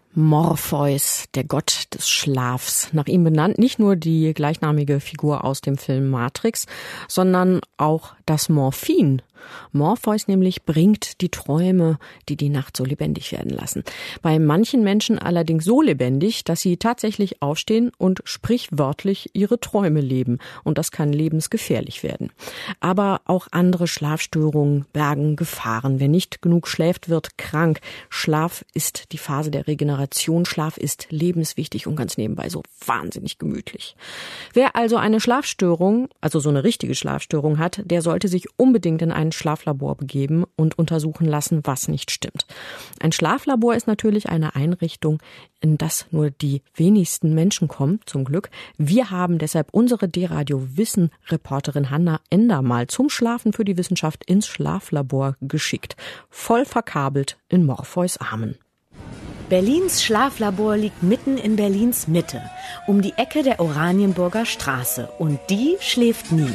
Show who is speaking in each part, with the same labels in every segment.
Speaker 1: Morpheus, der Gott des Schlafs. Nach ihm benannt nicht nur die gleichnamige Figur aus dem Film Matrix, sondern auch das Morphin. Morpheus nämlich bringt die Träume, die die Nacht so lebendig werden lassen. Bei manchen Menschen allerdings so lebendig, dass sie tatsächlich aufstehen und sprichwörtlich ihre Träume leben. Und das kann lebensgefährlich werden. Aber auch andere Schlafstörungen bergen Gefahren. Wer nicht genug schläft, wird krank. Schlaf ist die Phase der Regeneration. Schlaf ist lebenswichtig und ganz nebenbei so wahnsinnig gemütlich. Wer also eine Schlafstörung, also so eine richtige Schlafstörung hat, der sollte sich unbedingt in ein Schlaflabor begeben und untersuchen lassen, was nicht stimmt. Ein Schlaflabor ist natürlich eine Einrichtung, in das nur die wenigsten Menschen kommen, zum Glück. Wir haben deshalb unsere D-Radio-Wissen-Reporterin Hanna Ender mal zum Schlafen für die Wissenschaft ins Schlaflabor geschickt. Voll verkabelt in Morpheus Armen.
Speaker 2: Berlins Schlaflabor liegt mitten in Berlins Mitte, um die Ecke der Oranienburger Straße. Und die schläft nie.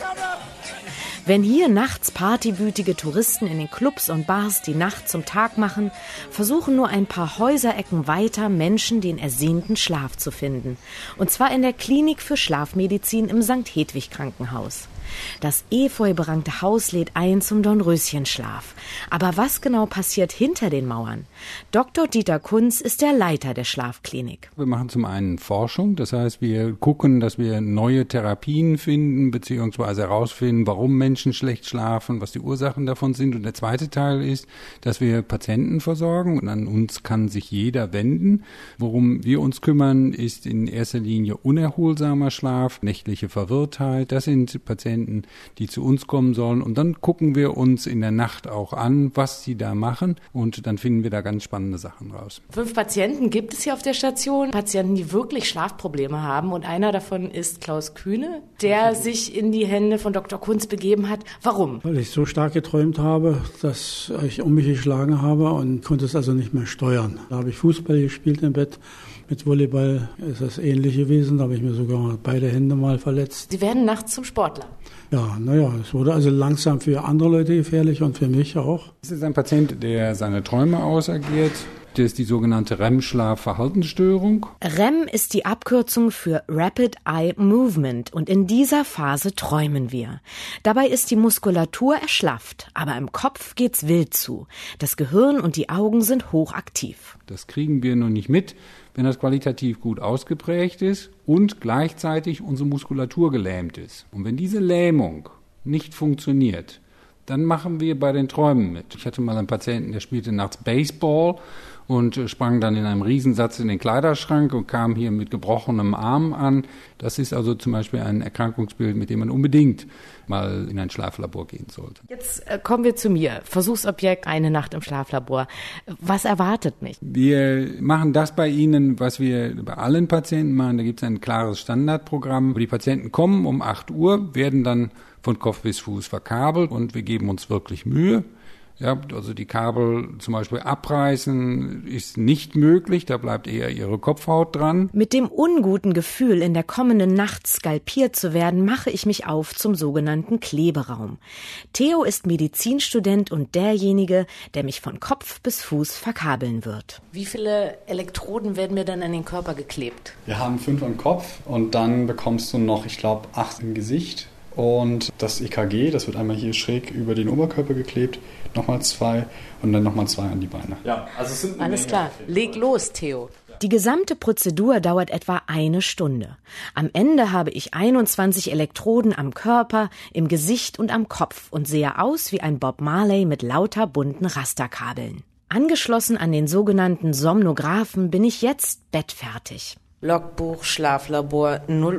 Speaker 2: Wenn hier nachts partywütige Touristen in den Clubs und Bars die Nacht zum Tag machen, versuchen nur ein paar Häuserecken weiter Menschen den ersehnten Schlaf zu finden. Und zwar in der Klinik für Schlafmedizin im St. Hedwig Krankenhaus. Das efeuberankte Haus lädt ein zum Dornröschenschlaf. Aber was genau passiert hinter den Mauern? Dr. Dieter Kunz ist der Leiter der Schlafklinik.
Speaker 3: Wir machen zum einen Forschung, das heißt, wir gucken, dass wir neue Therapien finden, beziehungsweise herausfinden, warum Menschen schlecht schlafen, was die Ursachen davon sind. Und der zweite Teil ist, dass wir Patienten versorgen und an uns kann sich jeder wenden. Worum wir uns kümmern, ist in erster Linie unerholsamer Schlaf, nächtliche Verwirrtheit. Das sind Patienten, die zu uns kommen sollen. Und dann gucken wir uns in der Nacht auch an, was sie da machen. Und dann finden wir da ganz spannende Sachen raus.
Speaker 2: 5 Patienten gibt es hier auf der Station. Patienten, die wirklich Schlafprobleme haben. Und einer davon ist Klaus Kühne, der sich in die Hände von Dr. Kunz begeben hat. Warum?
Speaker 4: Weil ich so stark geträumt habe, dass ich um mich geschlagen habe und konnte es also nicht mehr steuern. Da habe ich Fußball gespielt im Bett. Mit Volleyball ist das ähnlich gewesen. Da habe ich mir sogar beide Hände mal verletzt.
Speaker 2: Sie werden nachts zum Sportler.
Speaker 4: Ja, es wurde also langsam für andere Leute gefährlich und für mich auch.
Speaker 3: Das ist ein Patient, der seine Träume ausagiert. Das ist die sogenannte REM-Schlaf-Verhaltensstörung.
Speaker 2: REM ist die Abkürzung für Rapid Eye Movement und in dieser Phase träumen wir. Dabei ist die Muskulatur erschlafft, aber im Kopf geht's wild zu. Das Gehirn und die Augen sind hochaktiv.
Speaker 3: Das kriegen wir noch nicht mit, wenn das qualitativ gut ausgeprägt ist und gleichzeitig unsere Muskulatur gelähmt ist. Und wenn diese Lähmung nicht funktioniert, dann machen wir bei den Träumen mit. Ich hatte mal einen Patienten, der spielte nachts Baseball und sprang dann in einem Riesensatz in den Kleiderschrank und kam hier mit gebrochenem Arm an. Das ist also zum Beispiel ein Erkrankungsbild, mit dem man unbedingt mal in ein Schlaflabor gehen sollte.
Speaker 2: Jetzt kommen wir zu mir. Versuchsobjekt, eine Nacht im Schlaflabor. Was erwartet mich?
Speaker 3: Wir machen das bei Ihnen, was wir bei allen Patienten machen. Da gibt es ein klares Standardprogramm. Die Patienten kommen um 8 Uhr, werden dann von Kopf bis Fuß verkabelt und wir geben uns wirklich Mühe. Ja, also die Kabel zum Beispiel abreißen ist nicht möglich, da bleibt eher ihre Kopfhaut dran.
Speaker 2: Mit dem unguten Gefühl, in der kommenden Nacht skalpiert zu werden, mache ich mich auf zum sogenannten Kleberaum. Theo ist Medizinstudent und derjenige, der mich von Kopf bis Fuß verkabeln wird. Wie viele Elektroden werden mir dann an den Körper geklebt?
Speaker 5: Wir haben 5 am Kopf und dann bekommst du noch, 8 im Gesicht. Und das EKG, das wird einmal hier schräg über den Oberkörper geklebt, nochmal 2 und dann nochmal 2 an die Beine.
Speaker 2: Ja, also es sind alles klar. Leg los, Theo. Die gesamte Prozedur dauert etwa 1 Stunde. Am Ende habe ich 21 Elektroden am Körper, im Gesicht und am Kopf und sehe aus wie ein Bob Marley mit lauter bunten Rasterkabeln. Angeschlossen an den sogenannten Somnographen bin ich jetzt bettfertig. Logbuch, Schlaflabor,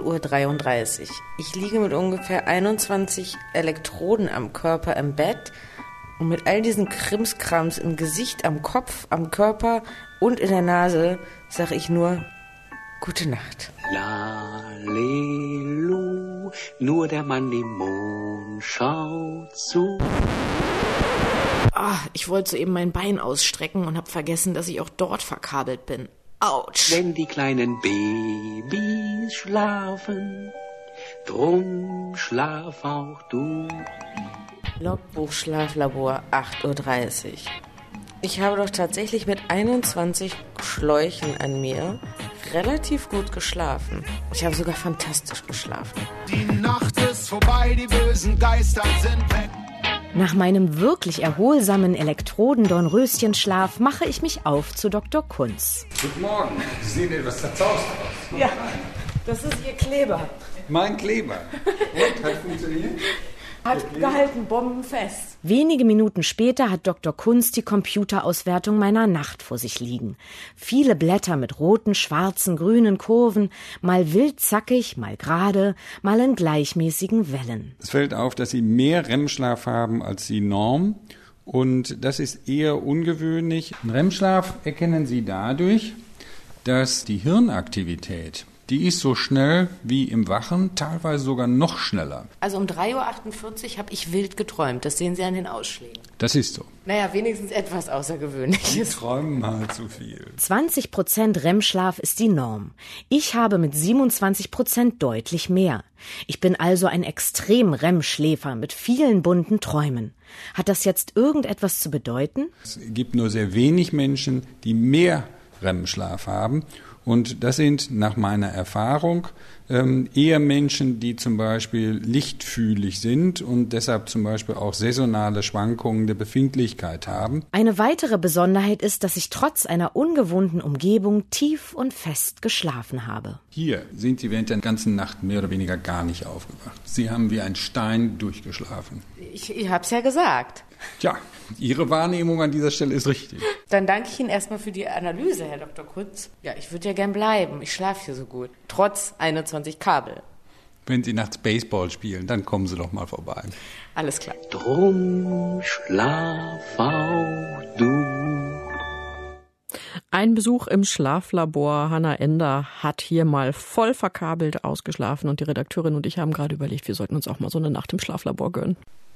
Speaker 2: 0:33 Uhr. Ich liege mit ungefähr 21 Elektroden am Körper im Bett und mit all diesen Krimskrams im Gesicht, am Kopf, am Körper und in der Nase sage ich nur Gute Nacht.
Speaker 6: Lalelu, nur der Mann im Mond schaut zu.
Speaker 2: Ich wollte soeben mein Bein ausstrecken und habe vergessen, dass ich auch dort verkabelt bin. Autsch.
Speaker 6: Wenn die kleinen Babys schlafen, drum schlaf auch du.
Speaker 2: Logbuch Schlaflabor 8:30 Uhr.
Speaker 7: Ich habe doch tatsächlich mit 21 Schläuchen an mir relativ gut geschlafen. Ich habe sogar fantastisch geschlafen.
Speaker 8: Die Nacht ist vorbei, die bösen Geister sind weg.
Speaker 2: Nach meinem wirklich erholsamen Elektrodendornröschenschlaf mache ich mich auf zu Dr. Kunz.
Speaker 3: Guten Morgen. Sie sehen etwas zerzaust aus.
Speaker 7: Ja, das ist Ihr Kleber.
Speaker 3: Mein Kleber. Und, hat funktioniert?
Speaker 7: Hat gehalten, bombenfest.
Speaker 2: Wenige Minuten später hat Dr. Kunz die Computerauswertung meiner Nacht vor sich liegen. Viele Blätter mit roten, schwarzen, grünen Kurven, mal wild zackig, mal gerade, mal in gleichmäßigen Wellen.
Speaker 3: Es fällt auf, dass Sie mehr REM-Schlaf haben als die Norm. Und das ist eher ungewöhnlich. Einen REM-Schlaf erkennen Sie dadurch, dass die Hirnaktivität, die ist so schnell wie im Wachen, teilweise sogar noch schneller.
Speaker 7: Also um 3:48 Uhr habe ich wild geträumt. Das sehen Sie an den Ausschlägen.
Speaker 3: Das ist so.
Speaker 7: Naja, wenigstens etwas Außergewöhnliches.
Speaker 3: Sie träumen mal zu viel.
Speaker 2: 20% REM-Schlaf ist die Norm. Ich habe mit 27% deutlich mehr. Ich bin also ein extrem REM-Schläfer mit vielen bunten Träumen. Hat das jetzt irgendetwas zu bedeuten?
Speaker 3: Es gibt nur sehr wenig Menschen, die mehr REM-Schlaf haben. Und das sind nach meiner Erfahrung eher Menschen, die zum Beispiel lichtfühlig sind und deshalb zum Beispiel auch saisonale Schwankungen der Befindlichkeit haben.
Speaker 2: Eine weitere Besonderheit ist, dass ich trotz einer ungewohnten Umgebung tief und fest geschlafen habe.
Speaker 3: Hier sind Sie während der ganzen Nacht mehr oder weniger gar nicht aufgewacht. Sie haben wie ein Stein durchgeschlafen.
Speaker 7: Ich habe es ja gesagt.
Speaker 3: Tja, Ihre Wahrnehmung an dieser Stelle ist richtig.
Speaker 7: Dann danke ich Ihnen erstmal für die Analyse, Herr Dr. Kunz. Ja, ich würde ja gern bleiben. Ich schlafe hier so gut. Trotz 21 Kabel.
Speaker 3: Wenn Sie nachts Baseball spielen, dann kommen Sie doch mal vorbei.
Speaker 7: Alles klar.
Speaker 6: Drum schlaf auch du.
Speaker 1: Ein Besuch im Schlaflabor. Hanna Ender hat hier mal voll verkabelt ausgeschlafen und die Redakteurin und ich haben gerade überlegt, wir sollten uns auch mal so eine Nacht im Schlaflabor gönnen.